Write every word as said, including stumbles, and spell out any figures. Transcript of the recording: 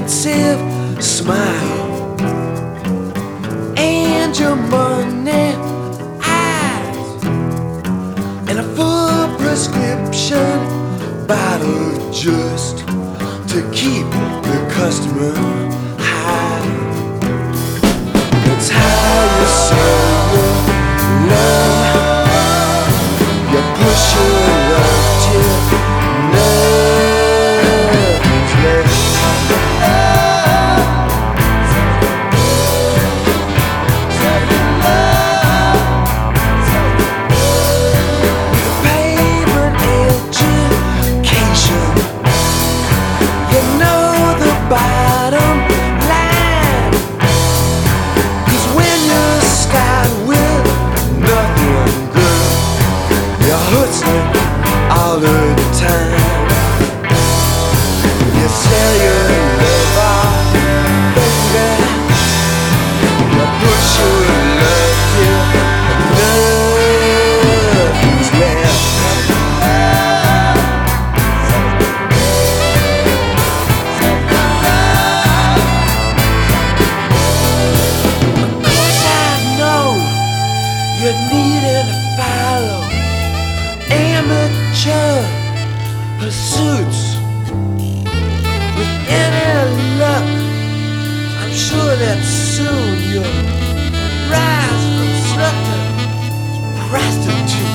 expensive smile and your money eyes and a full prescription bottle just to keep the customer high. That's how you sell your love. You push your love till nothing's left. Payment education, you know the bottom line. 'Cause when you start with nothing good, you're hustling all the time. You sell your love off, baby. You push your love till nothing's left. You needed to follow amateur pursuits. With any luck, I'm sure that soon you'll rise from slut to prostitute.